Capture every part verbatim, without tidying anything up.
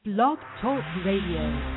Blog Talk Radio.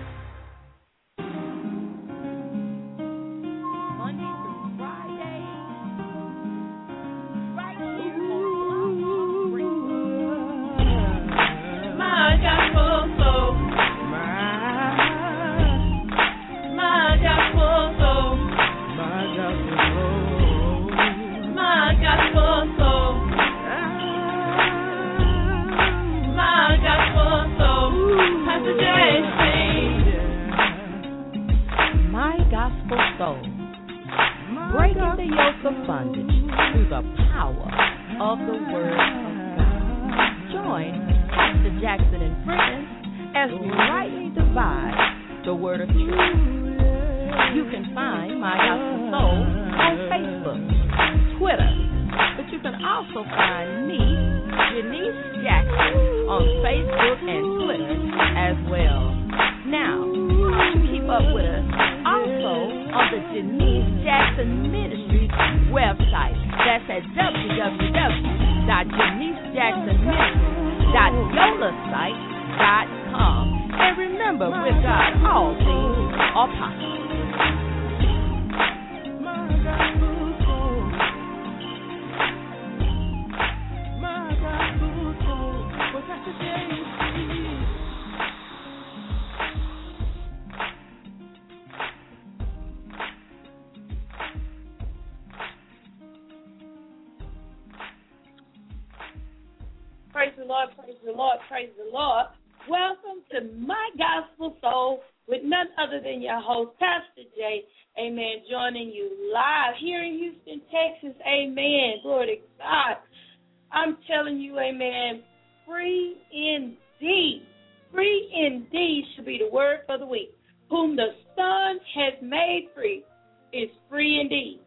Praise the Lord, praise the Lord, praise the Lord. Welcome to My Gospel Soul with none other than your host, Pastor J. Amen. Joining you live here in Houston, Texas. Amen. Glory to God. I'm telling you, amen, free indeed. Free indeed should be the word for the week. Whom the Son has made free is free indeed.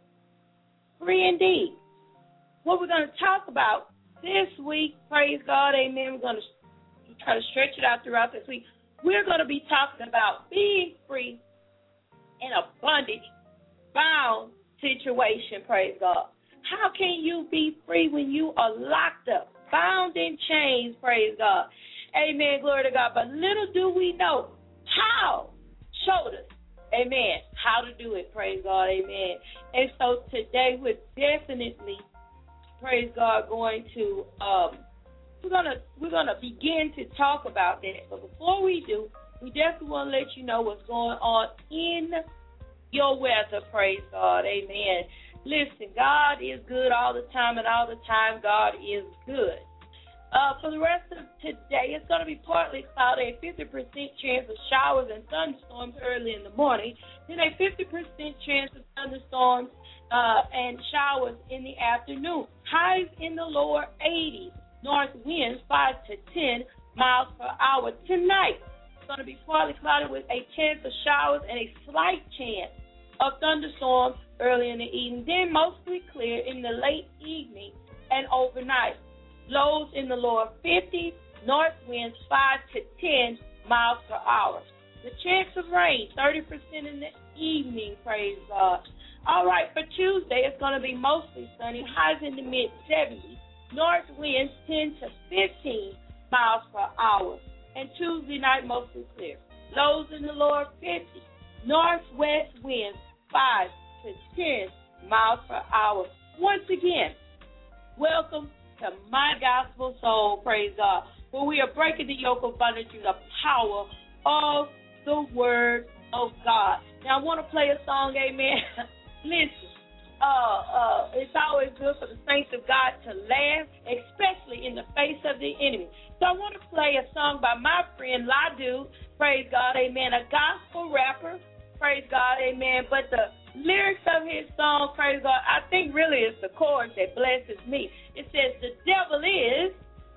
Free indeed. What we're going to talk about this week, praise God, amen, we're going to try to stretch it out throughout this week. We're going to be talking about being free in a bondage, bound situation, praise God. How can you be free when you are locked up, bound in chains, praise God? Amen, glory to God. But little do we know how showed us, amen, how to do it, praise God, amen. And so today we're definitely, praise God, going to um, we're gonna we're gonna begin to talk about that. But before we do, we definitely want to let you know what's going on in your weather. Praise God, amen. Listen, God is good all the time, and all the time God is good. Uh, for the rest of today, it's going to be partly cloudy, a fifty percent chance of showers and thunderstorms early in the morning, then a fifty percent chance of thunderstorms uh, and showers in the afternoon. Highs in the lower eighties, north winds five to ten miles per hour. Tonight, it's going to be partly cloudy with a chance of showers and a slight chance of thunderstorms early in the evening, then mostly clear in the late evening and overnight. Lows in the lower fifties, north winds five to ten miles per hour. The chance of rain, thirty percent in the evening, praise God. All right, for Tuesday, it's going to be mostly sunny, highs in the mid-seventies, north winds ten to fifteen miles per hour. And Tuesday night, mostly clear. Lows in the lower fifties, northwest winds five to ten miles per hour. Once again, welcome to My Gospel Soul, praise God, where we are breaking the yoke of bondage through the power of the Word of God. Now, I want to play a song, amen. Listen, uh, uh, it's always good for the saints of God to laugh, especially in the face of the enemy. So I want to play a song by my friend Ladu, praise God, amen, a gospel rapper, praise God, amen. But the lyrics of his song, praise God, I think really it's the chorus that blesses me. It says, the devil is...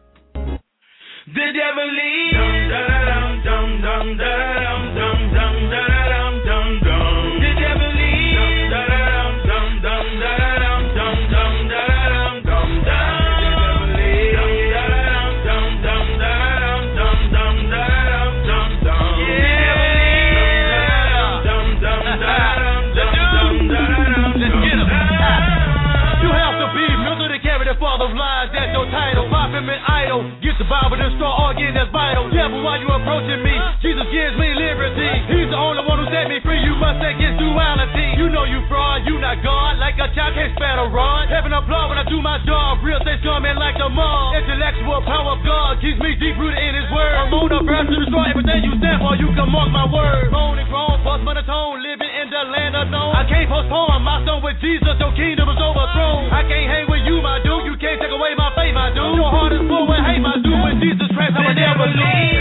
The devil is... Dum, da, dum, dum, dum, da, dum, dum, dum, da, dum, dum, dum. The devil is... Dum, da, dum, dum, dum, da, dum, dum, dum, da, dum, dum, dum. The devil is... Dum, da, dum, dum, dum, da, dum, dum, dum, da, dum, dum, dum. Yeah! Dum, dum, dum, da, dum, dum, dum, da, dum, dum. Let's get him. You have to be mentally carried the father of lies, that's your title. Pop him an idol. Get the Bible and start arguing, that's vital. Yeah. devil while you approaching me. Jesus gives me liberty. He's the only one who set me free. You must take his duality. You know you fraud, you not God. Like a child can't span a rod. Heaven applaud when I do my job. Real things coming like the mob. Intellectual power of God keeps me deep rooted in his word. I'm on the verse to destroy everything you stand for. You can mark my word. Grown and grown, bust monotone, living in the land unknown. I can't postpone my son with Jesus. Your kingdom is overthrown. I can't hang with you, my dude. You can't take away my faith, my dude. Your heart is full with hate, my dude. With Jesus Christ, I will never leave.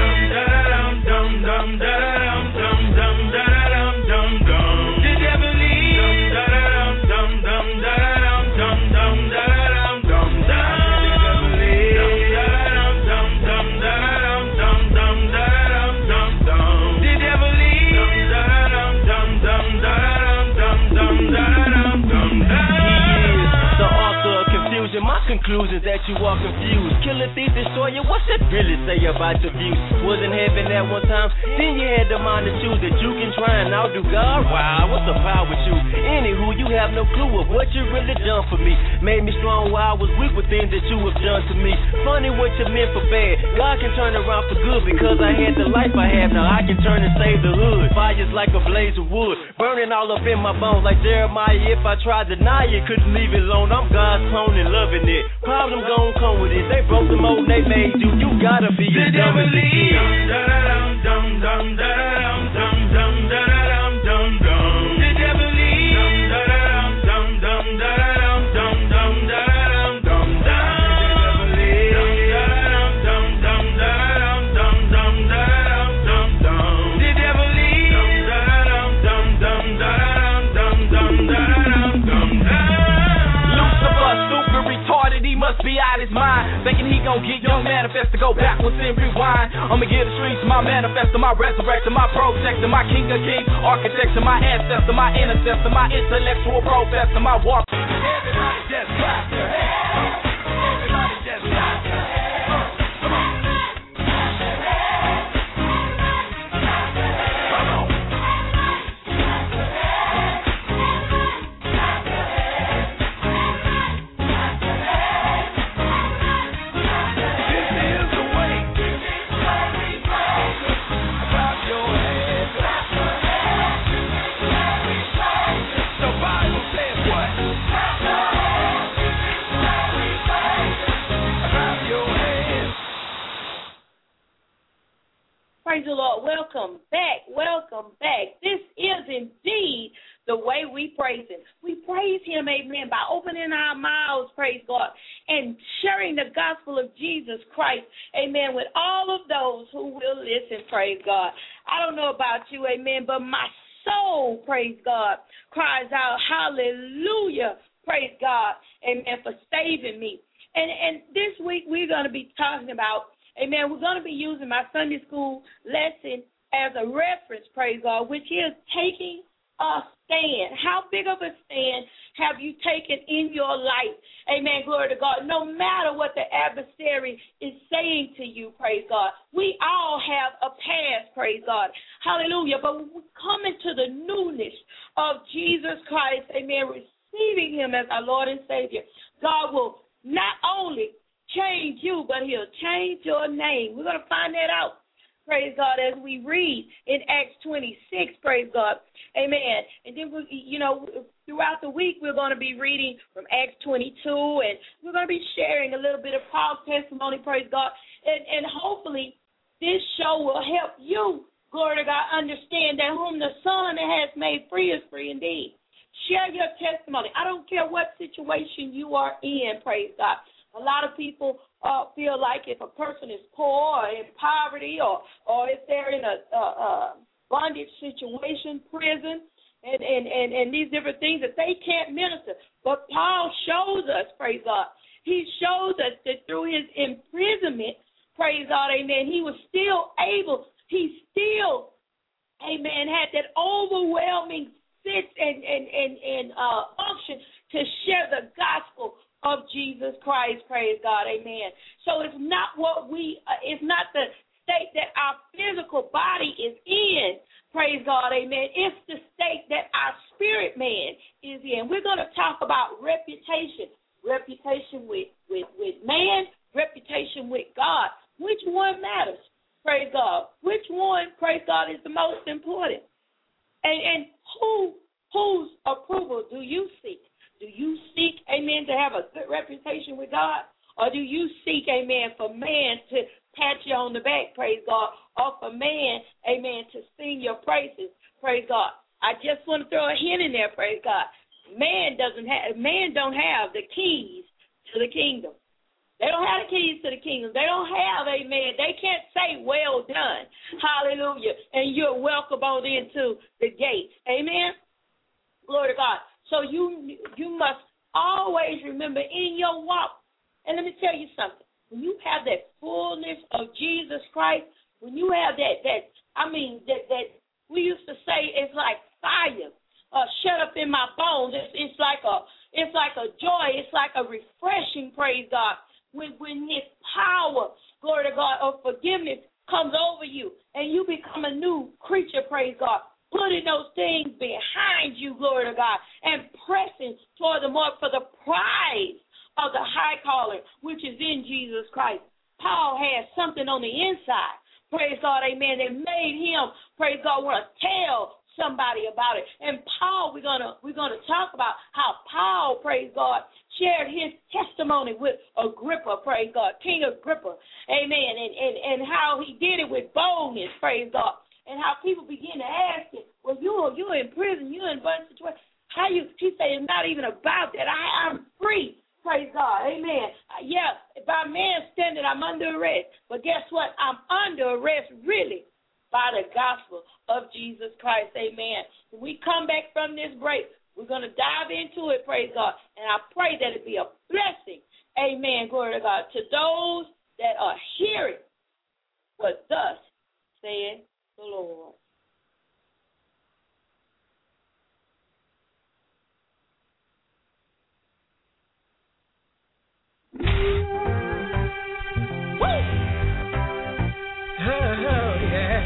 Dum dum dum dum dum dum dum dum dum. The devil leave. Dum dum dum dum dum dum dum dum dum. The devil leave. Dum dum dum dum dum dum dum dum dum. The devil leave. Dum dum dum dum dum dum dum dum dum. The author of confusion. My conclusion is that you are confused. Killer, thief, destroyer. What's it really say about your views? Was in heaven at one time, then you had the mind to choose that you can try and outdo God. Wow, what's the power with you? Anywho, you have no clue of what you really done for me. Made me strong while I was weak with things that you have done to me. Funny what you meant for bad. God can turn around for good because I had the life I have. Now I can turn and save the hood. Fire's like a blaze of wood, burning all up in my bones like Jeremiah. If I tried to deny it, couldn't leave it alone. I'm God's clone and loving it. Problem gon' come with it. They broke the mold they made you. You gotta be a dumb as it is. Dum dum dum dum dum dum dum dum dum. The devil leave. Dum dum dum dum dum dum dum dum dum. The devil leave. Dum dum dum dum dum dum dum dum. The devil leave. Dum dum dum dum dum dum dum dum. Lucifer, stupid, retarded, he must be out his mind. Thinking he gon' get young manifest to go backwards and rewind. I'ma give the streets my manifesto, my resurrector, my protector, my king of kings, architecture, my ancestor, my intercessor, my intellectual professor, my walk. Everybody just clap your hands. Everybody just clap your hands. Come on. Clap your hands. Clap your hands. Come on. Clap your hands. Clap your hands. Clap your hands. This is the way. This is the way we play. Clap your hands. Clap your hands. Clap we play. The Bible says what? Clap your hands. This is the way we play. Clap your hands. Praise the Lord. Welcome back. Welcome back. This is indeed the way we praise him. We praise him, amen, by opening our mouths, praise God, and sharing the gospel of Jesus Christ, amen, with all of those who will listen, praise God. I don't know about you, amen, but my soul, praise God, cries out, hallelujah, praise God, amen, for saving me. And, and this week we're going to be talking about, amen, we're going to be using my Sunday school lesson as a reference, praise God, which is taking a stand. How big of a stand have you taken in your life? Amen, glory to God. No matter what the adversary is saying to you, praise God. We all have a past, praise God. Hallelujah. But when we come into the newness of Jesus Christ, amen, receiving him as our Lord and Savior, God will not only change you, but he'll change your name. We're going to find that out, praise God, as we read in Acts twenty-six, praise God. Amen. And then, we, you know, throughout the week, we're going to be reading from Acts twenty-two, and we're going to be sharing a little bit of Paul's testimony, praise God. And, and hopefully this show will help you, glory to God, understand that whom the Son has made free is free indeed. Share your testimony. I don't care what situation you are in, praise God. A lot of people uh, feel like if a person is poor or in poverty or, or if they're in a, a, a bondage situation, prison, and, and, and, and these different things, that they can't minister. But Paul shows us, praise God, he shows us that through his imprisonment, praise God, amen, he was still able, he still, amen, had that overwhelming sense and, and, and, and uh, unction to share the gospel of Jesus Christ, praise God, amen. So it's not what we, uh, it's not the state that our physical body is in, praise God, amen. It's the state that our spirit man is in. We're going to talk about reputation, reputation with, with, with man, reputation with God. Which one matters? praise God, which one, praise God, is the most important? And, and who whose approval do you seek? Do you seek, amen, to have a good reputation with God? Or do you seek, amen, for man to pat you on the back, praise God, or for man, amen, to sing your praises, praise God? I just want to throw a hint in there, praise God. Man doesn't have, man don't have the keys to the kingdom. They don't have the keys to the kingdom. They don't have, amen. They can't say, well done, hallelujah, and you're welcome on into the gates, amen. Glory to God. So you you must always remember in your walk, and let me tell you something, when you have that fullness of Jesus Christ, when you have that, that I mean, that, that we used to say it's like fire uh, shut up in my bones. It's, it's like a it's like a joy. It's like a refreshing, praise God, when, when his power, glory to God, of forgiveness comes over you, and you become a new creature, praise God. Putting those things behind you, glory to God, and pressing toward the mark for the prize of the high calling, which is in Jesus Christ. Paul had something on the inside, praise God, amen, that made him, praise God, want to tell somebody about it. And Paul, we're gonna we're gonna talk about how Paul, praise God, shared his testimony with Agrippa, praise God, King Agrippa, amen, and, and, and how he did it with boldness, praise God. And how people begin to ask him, well, you're, you're in prison, you're in a bunch of situations. How you, he said, it's not even about that. I, I'm free. Praise God. Amen. Uh, yeah, by man standing, I'm under arrest. But guess what? I'm under arrest really by the gospel of Jesus Christ. Amen. When we come back from this break, we're going to dive into it, praise God. And I pray that it be a blessing. Amen. Glory to God. To those that are hearing what thus saith the Lord. Woo! Oh, yeah.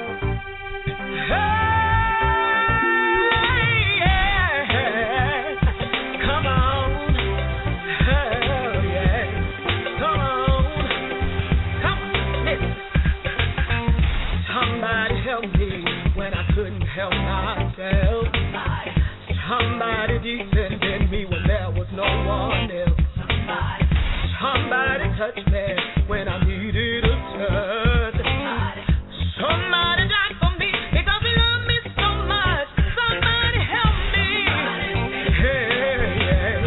Hey, yeah. Come on. Oh, yeah. Come on. Come on. Listen. Somebody help me when I couldn't help myself. Somebody defended me when there was no one else. Somebody touched me when I needed a touch. Somebody died for me because he loved me so much. Somebody help me. Hey, yeah.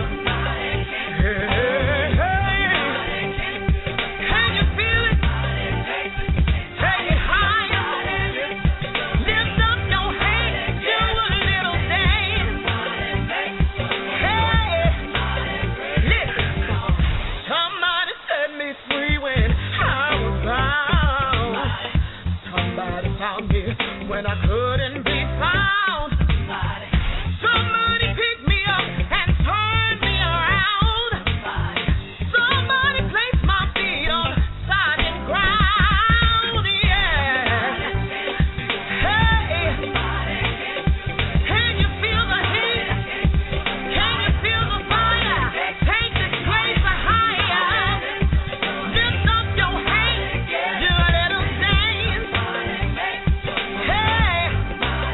Hey, hey. Can you feel it? Take it higher. Lift up your hands. Do a little dance. Hey, listen. Somebody set me free when I was bound. Somebody found me when I couldn't be found. Somebody picked me up and turned me around. Somebody placed my feet on solid ground. Yeah. Hey. Can you feel the heat? Can you feel the fire? Take this place higher. Lift up your hands. Do a little dance. Hey.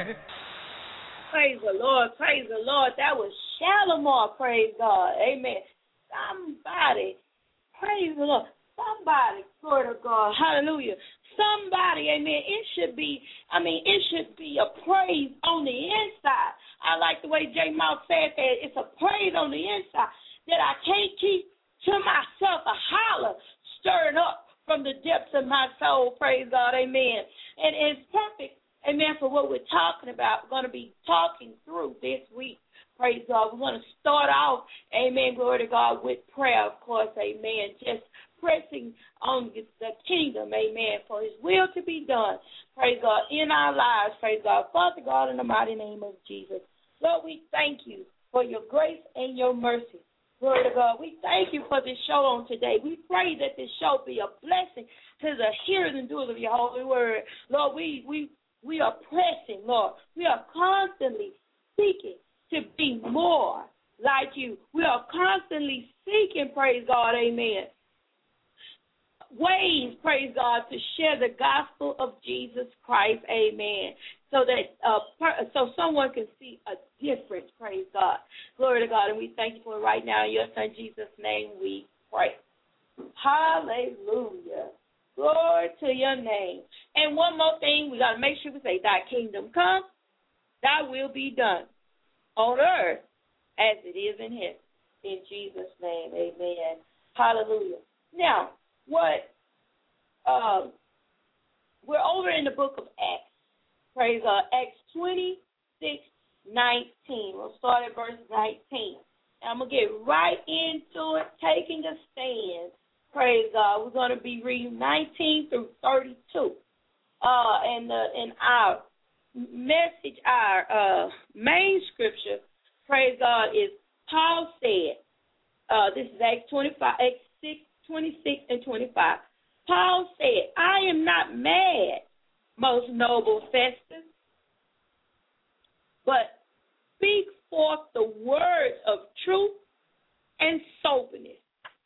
Praise the Lord. Praise the Lord. That was Shalimar. Praise God. Amen. Somebody. Praise the Lord. Somebody. Glory to God. Hallelujah. Somebody. Amen. It should be, I mean, it should be a praise on the inside. I like the way J. Mouse said that. It's a praise on the inside that I can't keep to myself, a holler stirring up from the depths of my soul. Praise God. Amen. And it's perfect. Amen. For what we're talking about, we're going to be talking through this week. Praise God. We're going to start off, amen, glory to God, with prayer, of course, amen. Just pressing on the kingdom, amen, for his will to be done, praise God, in our lives, praise God. Father God, in the mighty name of Jesus, Lord, we thank you for your grace and your mercy. Glory to God. We thank you for this show on today. We pray that this show be a blessing to the hearers and doers of your holy word. Lord, we we we are pressing, Lord. We are constantly seeking to be more like you. We are constantly seeking, praise God, amen, ways, praise God, to share the gospel of Jesus Christ, amen, so that uh, per- so someone can see a difference, praise God. Glory to God, and we thank you for it right now. In your son Jesus' name we pray. Hallelujah. Glory to your name. And one more thing, we got to make sure we say, thy kingdom come, thy will be done on earth as it is in heaven. In Jesus' name, amen. Hallelujah. Now, what, um, we're over in the book of Acts. Praise God. Acts twenty-six nineteen. We'll start at verse nineteen. And I'm going to get right into it, taking a stand. Praise God. We're going to be reading nineteen through thirty-two. Uh, and, uh, and our message, our uh, main scripture, praise God, is Paul said, uh, this is Acts twenty-five, Acts six, twenty-six and twenty-five. Paul said, I am not mad, most noble Festus, but speak forth the words of truth and soberness.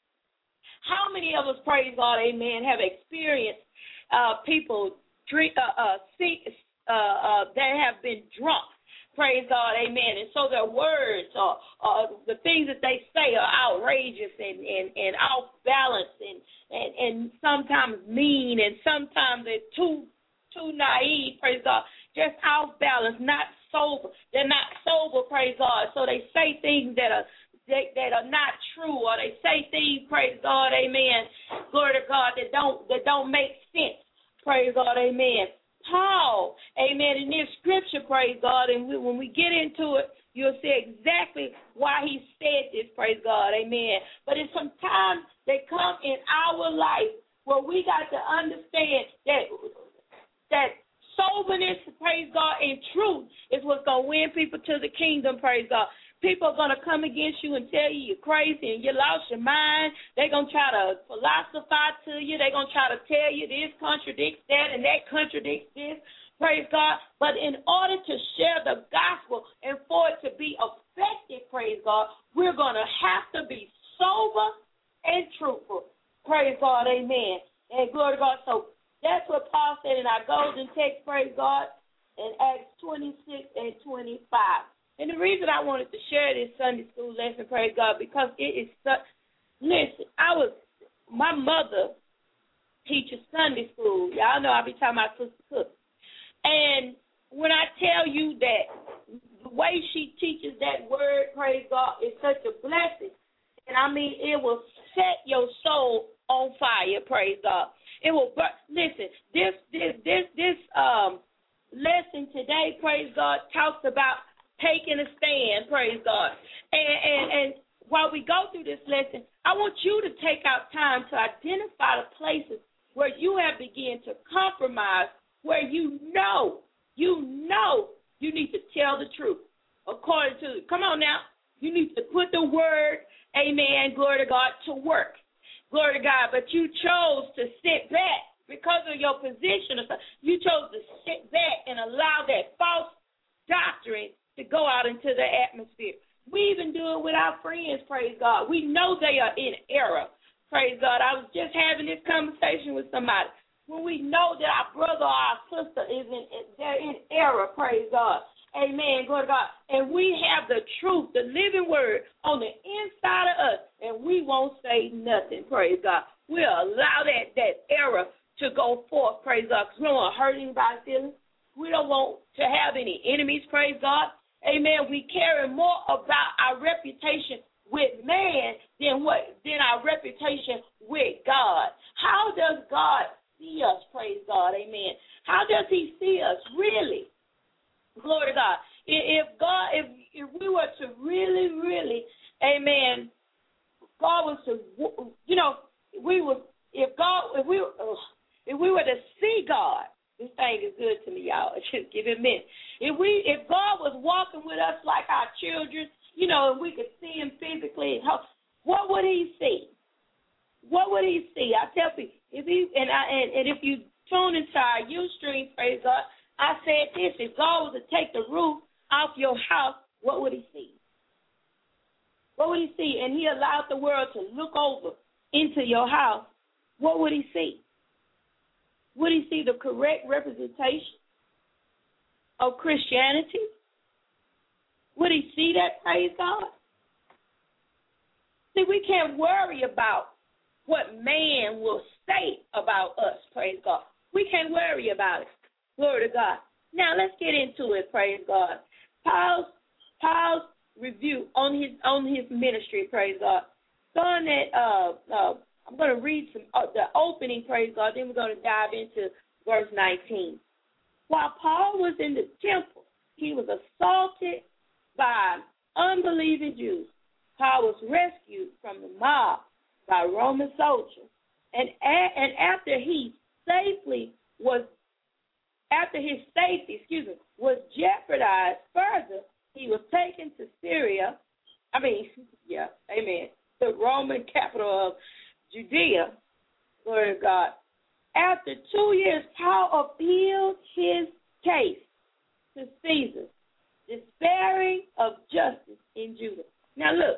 How many of us, praise God, amen, have experienced uh, people drink, uh, uh, see, uh, uh, that have been drunk, praise God, amen, and so their words, or uh, uh, the things that they say are outrageous and, and, and off balance and, and, and sometimes mean, and sometimes they're too, too naive, praise God, just off balance, not sober. They're not sober, praise God, so they say things that are That, that are not true, or they say things, praise God, amen, glory to God, that don't that don't make sense, praise God, amen. Paul, amen, in this scripture, praise God, and we, when we get into it, you'll see exactly why he said this, praise God, amen. But it's sometimes they come in our life where we got to understand that that soberness, praise God, and truth is what's going to win people to the kingdom, praise God. People are going to come against you and tell you you're crazy and you lost your mind. They're going to try to philosophize to you. They're going to try to tell you this contradicts that and that contradicts this. Praise God. But in order to share the gospel and for it to be effective, praise God, we're going to have to be sober and truthful. Praise God. Amen. And glory to God. So that's what Paul said in our golden text, praise God, in Acts twenty-six and twenty-five. And the reason I wanted to share this Sunday school lesson, praise God, because it is such, listen, I was, my mother teaches Sunday school. Y'all know I be talking about Sister Cook. And when I tell you that the way she teaches that word, praise God, is such a blessing. And I mean, it will set your soul on fire, praise God. It will, listen, this, this, this, this um lesson today, praise God, talks about taking a stand, praise God. And, and and while we go through this lesson, I want you to take out time to identify the places where you have begun to compromise, where you know, you know you need to tell the truth. According to, come on now, you need to put the word, amen, glory to God, to work. Glory to God. But you chose to sit back because of your position. You chose to sit back and allow that false doctrine to go out into the atmosphere. We even do it with our friends, praise God. We know they are in error, praise God. I was just having this conversation with somebody. when we know that our brother or our sister is in, they're in error, praise God. Amen, glory to God. And we have the truth, the living word on the inside of us, and we won't say nothing, praise God. We'll allow that, that error to go forth, praise God, because we don't want to hurt anybody's feelings. We don't want to have any enemies, praise God. Amen. We care more about our reputation with man than what than our reputation with God. How does God see us, praise God? Amen. How does he see us really? Glory to God. If God, if if we were to really, really, amen, God was to, you know, we would, if God, if we, if we were to see God, this thing is good to me, y'all. Just give it a minute. If we, if God was walking with us like our children, you know, and we could see him physically, what would he see? What would he see? I tell people, if he, and I, and, and if you tune into our Ustream, praise God, I said this, if God was to take the roof off your house, what would he see? What would he see? And he allowed the world to look over into your house, what would he see? Would he see the correct representation of Christianity? Would he see that, praise God? See, we can't worry about what man will say about us, praise God. We can't worry about it. Glory to God. Now let's get into it, praise God. Paul's, Paul's review on his on his ministry, praise God. Starting at, uh, uh, I'm going to read some uh, the opening, praise God, then we're going to dive into verse nineteen. While Paul was in the temple, he was assaulted by unbelieving Jews. Paul was rescued from the mob by Roman soldiers. And, a- and after he safely was After his safety, excuse me, was jeopardized further, he was taken to Syria. I mean, yeah, amen, the Roman capital of Judea. Glory to God. After two years, Paul appealed his case to Caesar, despairing of justice in Judah. Now, look,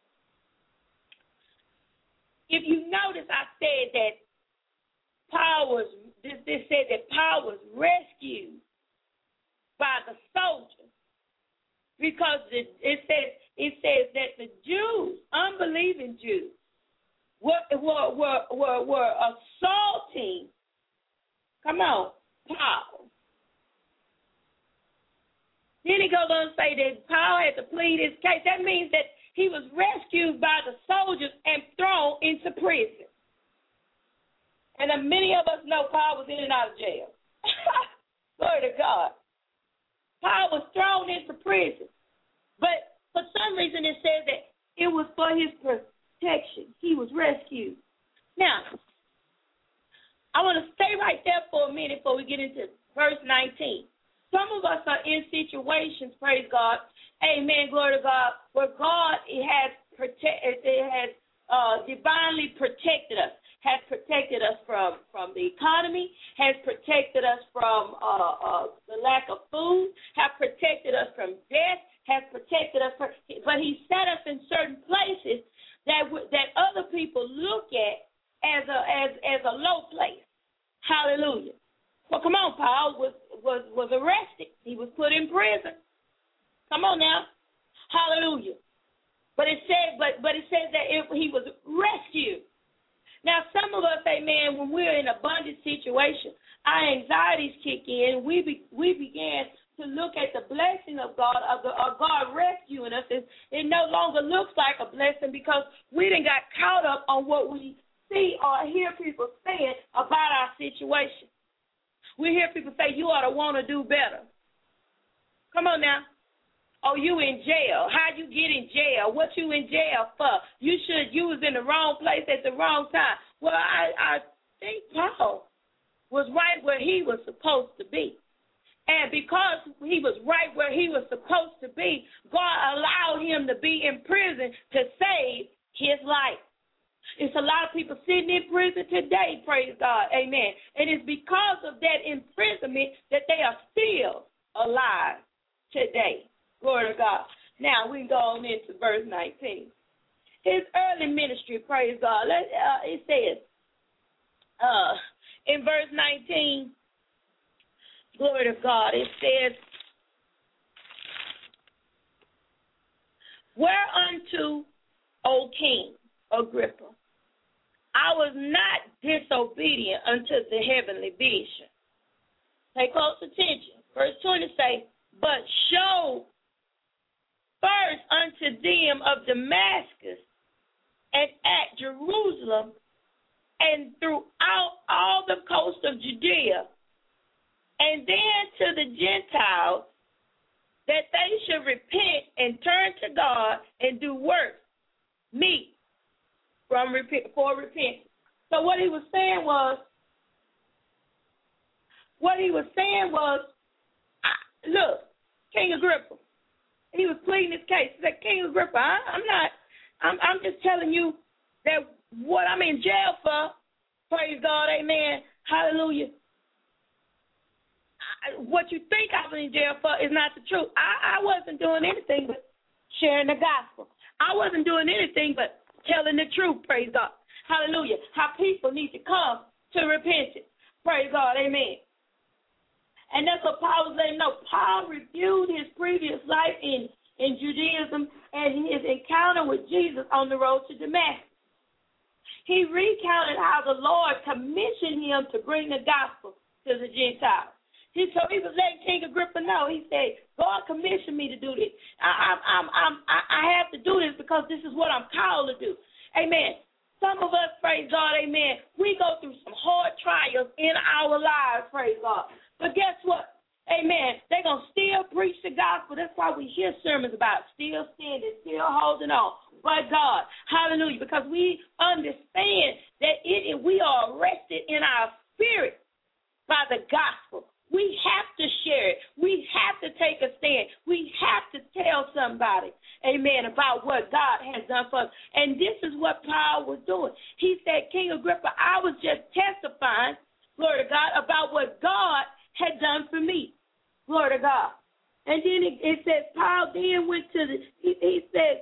if you notice, I said that Paul was, this, this said that Paul was rescued by the soldiers because it, it says it says that the Jews, unbelieving Jews, were were were were, were assaulting. Come on, Paul. Then he goes on to say that Paul had to plead his case. That means that he was rescued by the soldiers and thrown into prison. And many of us know Paul was in and out of jail. Glory to God. Paul was thrown into prison. But for some reason it says that it was for his protection. He was rescued. Now, I want to stay right there for a minute before we get into verse nineteen. Some of us are in situations, praise God, amen, glory to God, where God it has, protect, it has uh, divinely protected us. Has protected us from, from the economy, has protected us from uh, uh, the lack of food, has protected us from death, has protected us from, but he set us in certain places that w- that other people look at as a as as a low place. Hallelujah. Well, come on, Paul was was was arrested. He was put in prison. Come on now. Hallelujah. But it said, but but it says that it, he was rescued. Now, some of us, amen, when we're in a abundant situation, our anxieties kick in. We be, we began to look at the blessing of God, of, the, of God rescuing us. It, it no longer looks like a blessing because we done got caught up on what we see or hear people saying about our situation. We hear people say, you ought to want to do better. Come on now. Oh, you in jail. How you get in jail? What you in jail for? You should, you was in the wrong place at the wrong time. Well, I, I think Paul was right where he was supposed to be. And because he was right where he was supposed to be, God allowed him to be in prison to save his life. It's a lot of people sitting in prison today, praise God, amen. And it's because of that imprisonment that they are still alive today. Glory to God. Now we go on into verse nineteen. His early ministry, praise God. Let, uh, it says, uh, in verse nineteen, glory to God, it says, whereunto, O King Agrippa, I was not disobedient unto the heavenly vision. Pay close attention. Verse twenty say, but show first unto them of Damascus and at Jerusalem and throughout all the coast of Judea, and then to the Gentiles, that they should repent and turn to God and do works meet from for repentance. So what he was saying was, what he was saying was, look, King Agrippa, he was pleading his case. He said, King Agrippa, I, I'm not, I'm, I'm just telling you that what I'm in jail for, praise God, amen, hallelujah. I, what you think I'm in jail for is not the truth. I, I wasn't doing anything but sharing the gospel. I wasn't doing anything but telling the truth, praise God, hallelujah, how people need to come to repentance, praise God, amen. And that's what Paul was letting know. Paul reviewed his previous life in, in Judaism and his encounter with Jesus on the road to Damascus. He recounted how the Lord commissioned him to bring the gospel to the Gentiles. He, so he was letting King Agrippa know. He said, God commissioned me to do this. I, I, I'm, I'm, I have to do this because this is what I'm called to do. Amen. Some of us, praise God, amen, we go through some hard trials in our lives, praise God. But guess what? Amen. They're going to still preach the gospel. That's why we hear sermons about still standing, still holding on. But God, hallelujah, because we understand that it, we are arrested in our spirit by the gospel. We have to share it. We have to take a stand. We have to tell somebody, amen, about what God has done for us. And this is what Paul was doing. He said, King Agrippa, I was just testifying, glory to God, about what God had done for me. Glory to God. And then it, it says, Paul then went to the, he, he said,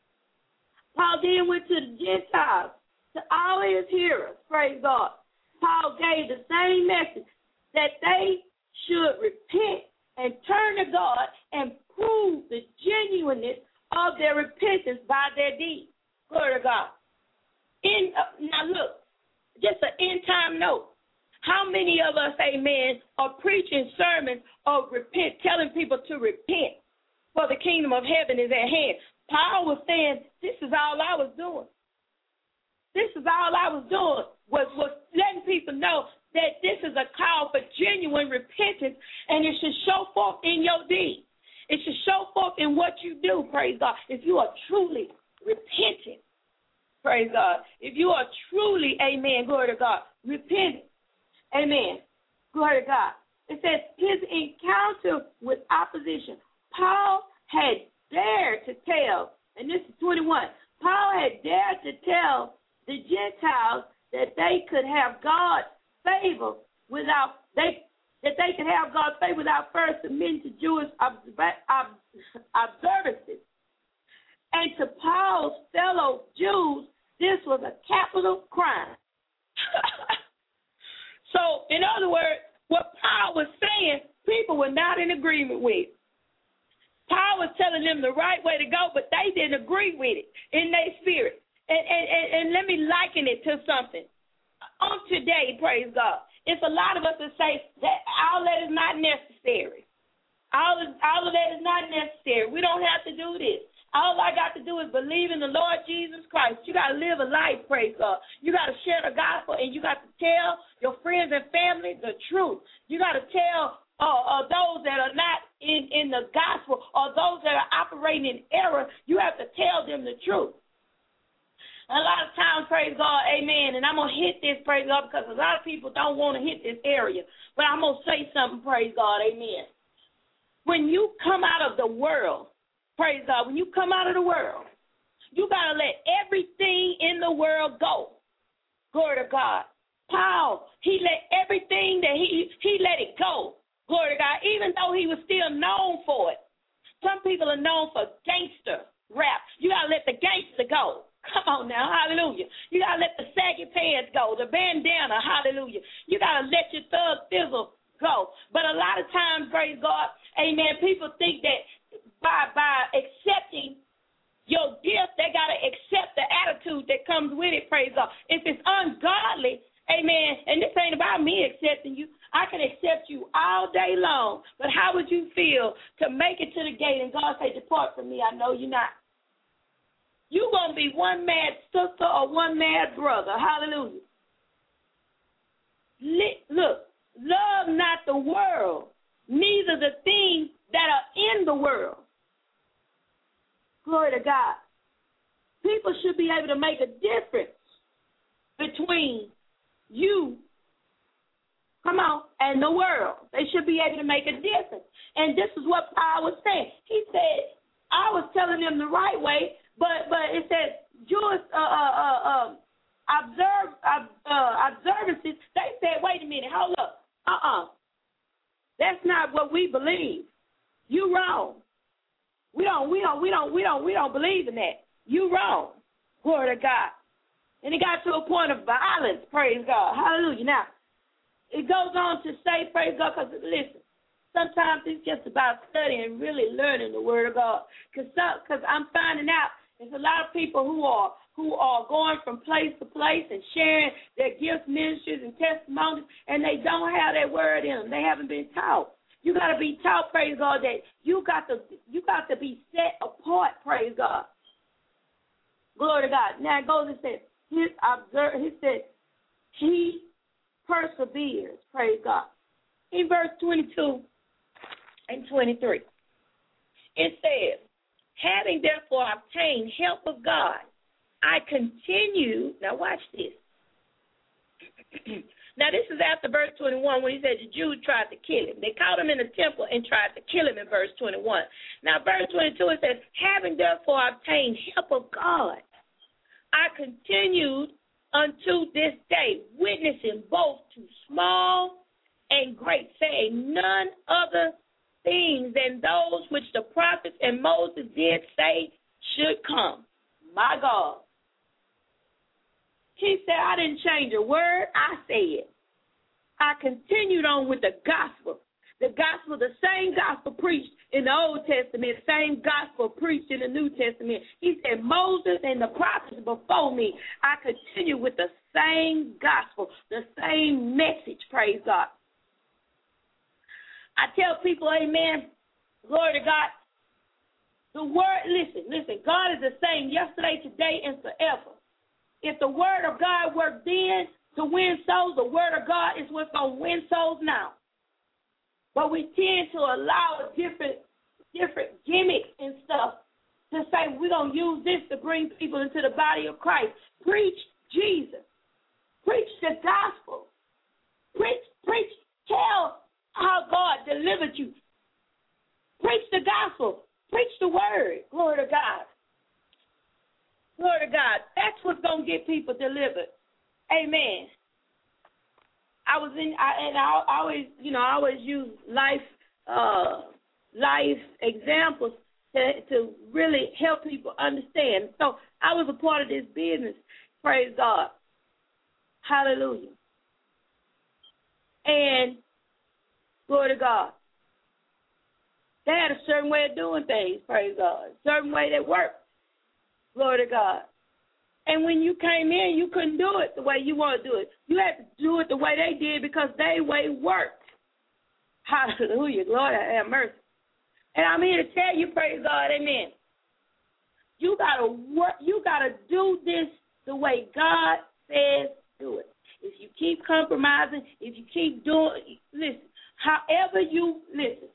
Paul then went to the Gentiles, to all his hearers, praise God. Paul gave the same message, that they should repent and turn to God and prove the genuineness of their repentance by their deeds. Glory to God. In, uh, now look, just an end time note. How many of us, amen, are preaching sermons of repent, telling people to repent, for the kingdom of heaven is at hand? Paul was saying, this is all I was doing. This is all I was doing, was, was letting people know that this is a call for genuine repentance, and it should show forth in your deeds. It should show forth in what you do, praise God, if you are truly repentant, praise God. If you are truly, amen, glory to God, repentant. Amen. Glory to God. It says his encounter with opposition. Paul had dared to tell, and this is twenty-one, Paul had dared to tell the Gentiles that they could have God's favor without, they that they could have God's favor without first submitting to Jewish observances. And to Paul's fellow Jews, this was a capital crime. So, in other words, what Paul was saying, people were not in agreement with. Paul was telling them the right way to go, but they didn't agree with it in their spirit. And, and, and, and let me liken it to something. On today, praise God, it's a lot of us that say that all that is not necessary. All of, all of that is not necessary. We don't have to do this. All I got to do is believe in the Lord Jesus Christ. You got to live a life, praise God. You got to share the gospel, and you got to tell your friends and family the truth. You got to tell uh, uh, those that are not in, in the gospel or those that are operating in error, you have to tell them the truth. A lot of times, praise God, amen, and I'm going to hit this, praise God, because a lot of people don't want to hit this area, but I'm going to say something, praise God, amen. When you come out of the world, praise God, when you come out of the world, you got to let everything in the world go. Glory to God. Paul, he let everything that he, he let it go. Glory to God, even though he was still known for it. Some people are known for gangster rap. You got to let the gangster go. Come Come on now, hallelujah. You got to let the saggy pants go, the bandana, hallelujah. You got to let your thug thizzle go. But a lot of times, praise God, amen, people think that by by accepting your gift, they got to accept the attitude that comes with it, praise God. If it's ungodly, amen, and this ain't about me accepting you. I can accept you all day long, but how would you feel to make it to the gate and God say, depart from me, I know you're not. You're going to be one mad sister or one mad brother. Hallelujah. Look, love not the world, neither the things that are in the world. Glory to God. People should be able to make a difference between you, come on, and the world. They should be able to make a difference. And this is what Paul was saying. He said, I was telling them the right way, But but it says Jewish uh, uh, uh, uh, observe uh, uh, observances. They said, wait a minute, hold up, uh uh, that's not what we believe. You wrong. We don't we don't we don't we don't we don't believe in that. You wrong. Glory to God. And it got to a point of violence. Praise God. Hallelujah. Now it goes on to say, praise God, because listen. Sometimes it's just about studying and really learning the Word of God. Because I'm finding out there's a lot of people who are who are going from place to place and sharing their gifts, ministries, and testimonies, and they don't have that Word in them. They haven't been taught. You got to be taught, praise God, that you got to you got to be set apart, praise God. Glory to God. Now it goes and says, his observe. He said, he perseveres, praise God. In verse twenty-two and twenty-three, it says, having therefore obtained help of God, I continue. Now watch this. Now this is after verse twenty-one when he said the Jews tried to kill him. They caught him in the temple and tried to kill him in verse twenty-one. Now verse twenty-two it says, having therefore obtained help of God, I continued unto this day, witnessing both to small and great, saying none other things than those which the prophets and Moses did say should come. My God. He said, I didn't change a word. I said. I continued on with the gospel. The gospel, the same gospel preached in the Old Testament, the same gospel preached in the New Testament. He said, Moses and the prophets before me, I continue with the same gospel, the same message, praise God. I tell people, amen, glory to God, the word, listen, listen, God is the same yesterday, today, and forever. If the word of God worked then to win souls, the word of God is what's going to win souls now. But we tend to allow different different gimmicks and stuff to say we're going to use this to bring people into the body of Christ. Preach Jesus. Preach the gospel. Preach, preach, tell how God delivered you. Preach the gospel. Preach the word. Glory to God. Glory to God. That's what's going to get people delivered. Amen. I was in, I, and I, I always, you know, I always use life, uh, life examples to, to really help people understand. So I was a part of this business. Praise God. Hallelujah. And glory to God. They had a certain way of doing things, praise God, a certain way that worked. Glory to God. And when you came in, you couldn't do it the way you want to do it. You had to do it the way they did because their way worked. Hallelujah. Lord, have mercy. And I'm here to tell you, praise God, amen. You gotta work. You gotta do this the way God says do it. If you keep compromising, if you keep doing, listen. However you listen.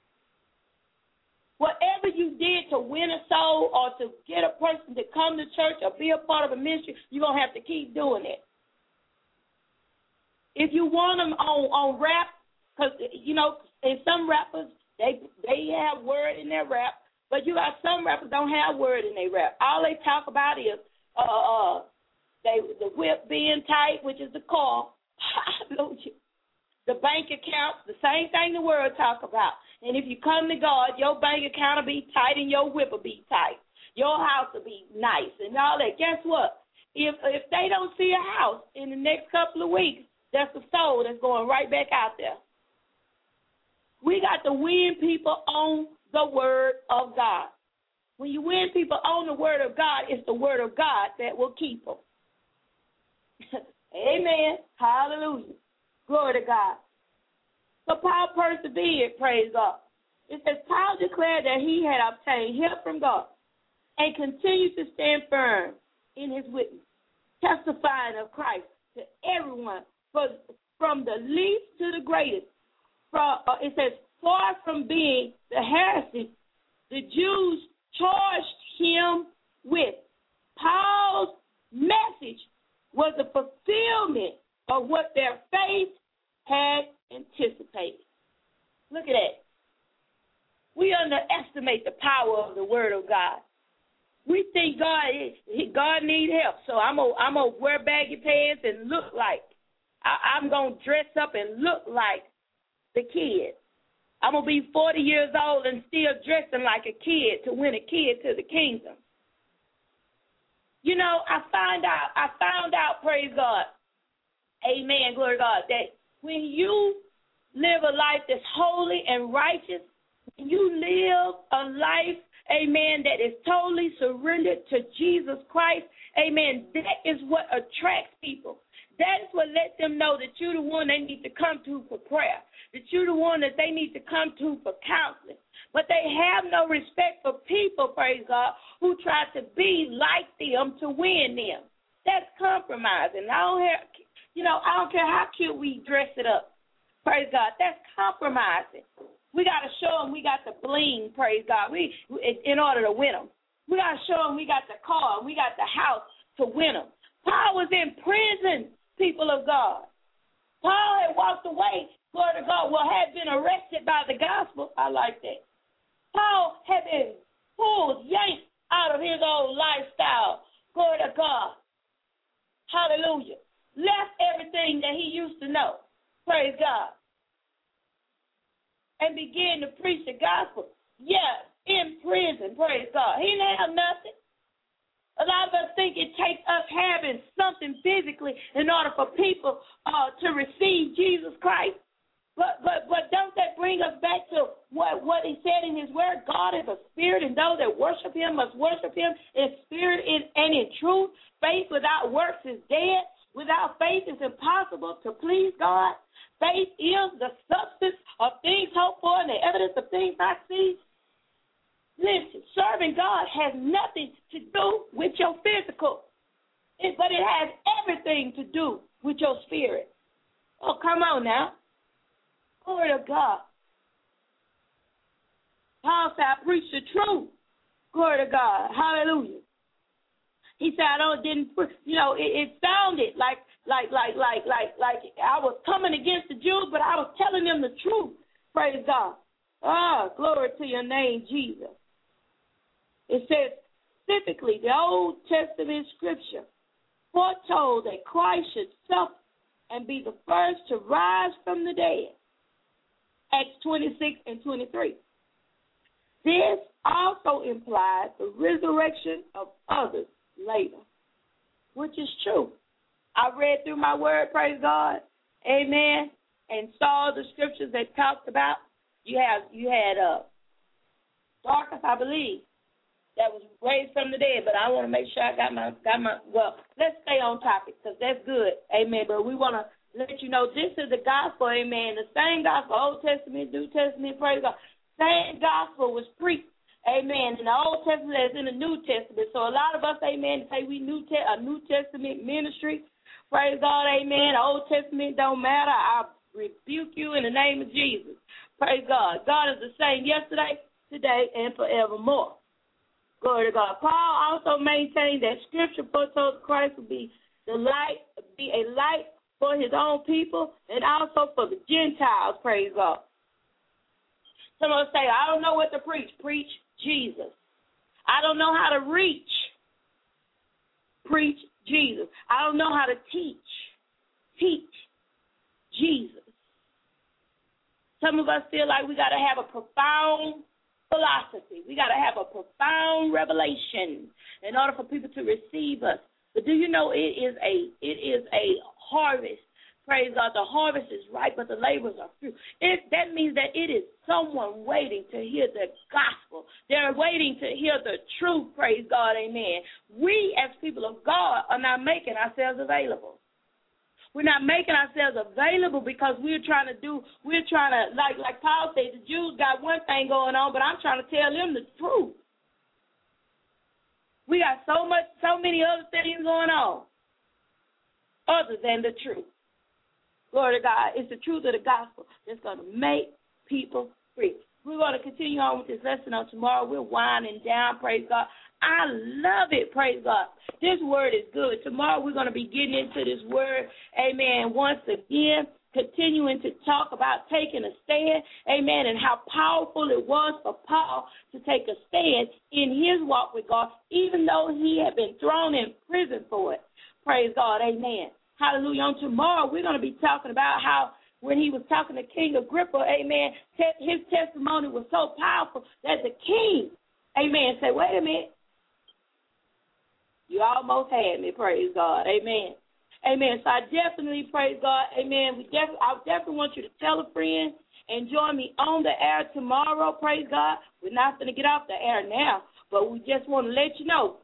Whatever you did to win a soul or to get a person to come to church or be a part of a ministry, you're going to have to keep doing it. If you want them on, on rap, because, you know, in some rappers, they they have word in their rap, but you got some rappers don't have word in their rap. All they talk about is uh, uh, they the whip being tight, which is the car. The bank account, the same thing the world talk about. And if you come to God, your bank account will be tight and your whip will be tight. Your house will be nice and all that. Guess what? If if they don't see a house in the next couple of weeks, that's a soul that's going right back out there. We got to win people on the word of God. When you win people on the word of God, it's the word of God that will keep them. Amen. Hallelujah. Glory to God. So Paul persevered, praise God. It says, Paul declared that he had obtained help from God and continued to stand firm in his witness, testifying of Christ to everyone, from the least to the greatest. From, uh, it says, far from being the heresy the Jews charged him with. Paul's message was the fulfillment of what their faith had anticipated. Look at that. We underestimate the power of the word of God. We think God is God need help, so I'm gonna I'm gonna wear baggy pants and look like I, I'm gonna dress up and look like the kid. I'm gonna be forty years old and still dressing like a kid to win a kid to the kingdom. You know, I found out, I found out, praise God, amen, glory to God, that when you live a life that's holy and righteous, when you live a life, amen, that is totally surrendered to Jesus Christ, amen, that is what attracts people. That is what lets them know that you're the one they need to come to for prayer, that you're the one that they need to come to for counseling. But they have no respect for people, praise God, who try to be like them to win them. That's compromising. I don't have, you know, I don't care how cute we dress it up. Praise God. That's compromising. We got to show them we got the bling, praise God, we in order to win them. We got to show them we got the car, we got the house to win them. Paul was in prison, people of God. Paul had walked away, glory to God, well, had been arrested by the gospel. I like that. Paul had been pulled, yanked out of his old lifestyle. Glory to God. Hallelujah. Left everything that he used to know. Praise God. And began to preach the gospel. Yes, in prison. Praise God. He didn't have nothing. A lot of us think it takes us having something physically in order for people uh, to receive Jesus Christ. But but but don't that bring us back to what, what he said in his word? God is a spirit, and those that worship him must worship him in spirit and, and in truth. Faith without works is dead. Without faith it's impossible to please God. Faith is the substance of things hoped for and the evidence of things not seen. Listen, serving God has nothing to do with your physical, it, but it has everything to do with your spirit. Oh, come on now. Glory to God. Paul said, I preach the truth. Glory to God. Hallelujah. He said, I don't didn't you know, it, it sounded like like like like like like I was coming against the Jews, but I was telling them the truth. Praise God. Ah, glory to your name, Jesus. It says specifically the Old Testament scripture foretold that Christ should suffer and be the first to rise from the dead. Acts twenty-six and twenty-three. This also implies the resurrection of others later, which is true. I read through my word, praise God, amen, and saw the scriptures that talked about. You have you had uh, Dorcas, I believe, that was raised from the dead. But I want to make sure I got my got my. Well, let's stay on topic because that's good, amen. But we want to let you know this is the gospel, amen. The same gospel, Old Testament, New Testament, praise God. Same gospel was preached, amen, in the Old Testament as in the New Testament. So a lot of us, amen, say we new te- a New Testament ministry, praise God, amen. Old Testament don't matter. I rebuke you in the name of Jesus. Praise God. God is the same yesterday, today, and forevermore. Glory to God. Paul also maintained that Scripture foretold Christ would be the light, be a light for his own people and also for the Gentiles, praise God. Someone say, I don't know what to preach. Preach Jesus. I don't know how to reach. Preach Jesus. I don't know how to teach. Teach Jesus. Some of us feel like we got to have a profound philosophy. We got to have a profound revelation in order for people to receive us. But do you know it is a it is a harvest? Praise God. The harvest is ripe, but the laborers are few. It, that means that it is someone waiting to hear the gospel. They're waiting to hear the truth. Praise God. Amen. We, as people of God, are not making ourselves available. We're not making ourselves available because we're trying to do, we're trying to, like, like Paul said, the Jews got one thing going on, but I'm trying to tell them the truth. We got so much, so many other things going on other than the truth. Glory to God. It's the truth of the gospel that's going to make people free. We're going to continue on with this lesson on tomorrow. We're winding down, praise God. I love it, praise God. This word is good. Tomorrow we're going to be getting into this word, amen, once again, continuing to talk about taking a stand, amen, and how powerful it was for Paul to take a stand in his walk with God, even though he had been thrown in prison for it. Praise God, amen. Hallelujah. On tomorrow we're going to be talking about how when he was talking to King Agrippa, amen, his testimony was so powerful that the king, amen, said, wait a minute. You almost had me, praise God. Amen. Amen. So I definitely, praise God, amen. We def- I definitely want you to tell a friend and join me on the air tomorrow, praise God. We're not going to get off the air now, but we just want to let you know.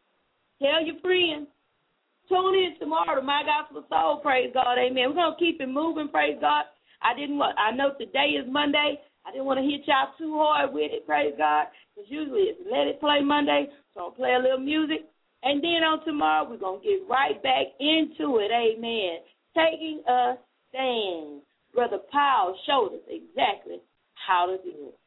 Tell your friends. Tune in tomorrow to My Gospel Soul, praise God, amen. We're going to keep it moving, praise God. I didn't want, I know today is Monday. I didn't want to hit y'all too hard with it, praise God, because usually it's Let It Play Monday, so I'll play a little music. And then on tomorrow, we're going to get right back into it, amen. Taking a stand. Brother Paul showed us exactly how to do it.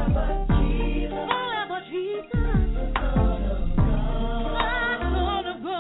Forever Jesus,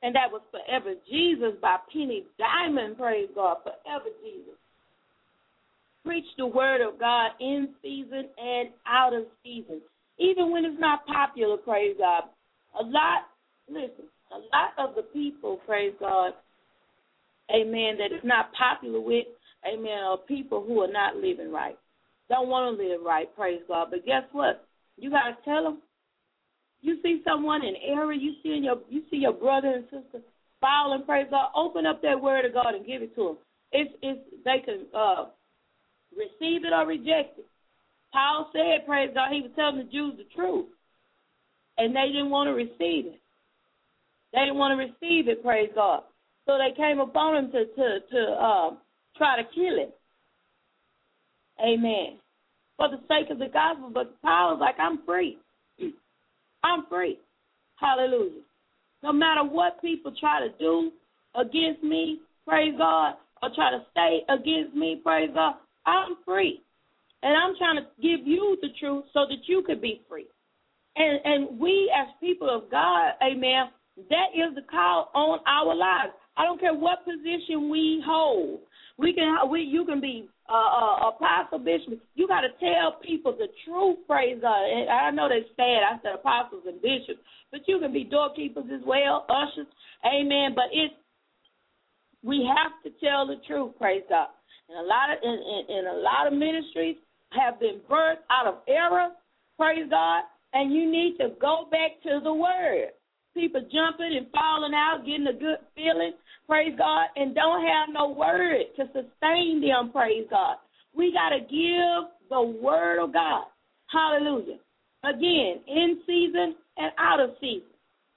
And that was Forever Jesus by Penny Diamond, praise God, Forever Jesus. Preach the word of God in season and out of season, even when it's not popular, praise God. A lot, listen, a lot of the people, praise God, amen, that is not popular with, amen, are people who are not living right. Don't want to live right, praise God. But guess what? You got to tell them. You see someone in error, you see in your you see your brother and sister falling, praise God, open up that word of God and give it to them. It's, it's, they can uh, receive it or reject it. Paul said, praise God, he was telling the Jews the truth, and they didn't want to receive it. They didn't want to receive it, praise God. So they came upon him to, to, to um, try to kill him. Amen. For the sake of the gospel, but Paul was like, I'm free. I'm free. Hallelujah. No matter what people try to do against me, praise God, or try to say against me, praise God, I'm free. And I'm trying to give you the truth so that you could be free. And and we as people of God, amen, that is the call on our lives. I don't care what position we hold. We can, we, you can be uh, uh, apostle, bishop. You got to tell people the truth, praise God. And I know that's sad. I said apostles and bishops, but you can be doorkeepers as well, ushers, amen. But it's we have to tell the truth, praise God. And a lot of in, in, in a lot of ministries have been birthed out of error, praise God. And you need to go back to the word. People jumping and falling out, getting a good feeling, praise God, and don't have no word to sustain them, praise God. We got to give the word of God. Hallelujah. Again, in season and out of season.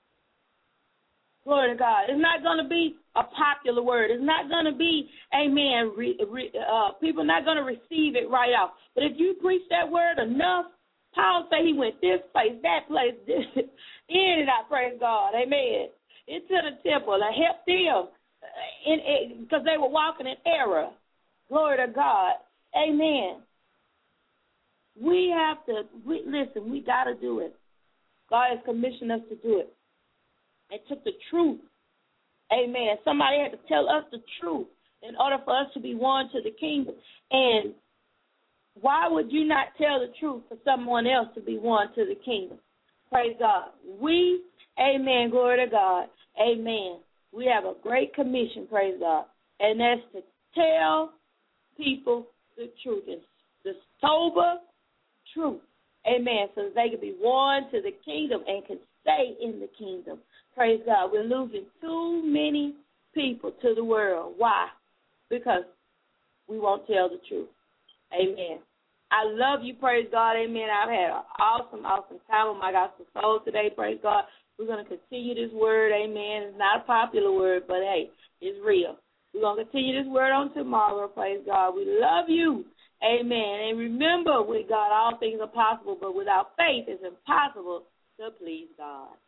Glory to God. It's not going to be a popular word. It's not going to be, amen, re, re, uh, people are not going to receive it right off. But if you preach that word enough, Paul said he went this place, that place, this, in and out, praise God, amen, into the temple to help them in because they were walking in error. Glory to God, amen. We have to, we, listen, we got to do it. God has commissioned us to do it. It took the truth, amen. Somebody had to tell us the truth in order for us to be won to the kingdom. And why would you not tell the truth for someone else to be won to the kingdom? Praise God. We, amen, glory to God, amen. We have a great commission, praise God, and that's to tell people the truth, and the sober truth, amen, so that they can be won to the kingdom and can stay in the kingdom. Praise God. We're losing too many people to the world. Why? Because we won't tell the truth. Amen. I love you, praise God, amen. I've had an awesome, awesome time with my gospel soul today, praise God. We're going to continue this word, amen. It's not a popular word, but, hey, it's real. We're going to continue this word on tomorrow, praise God. We love you, amen. And remember, with God, all things are possible, but without faith, it's impossible to please God.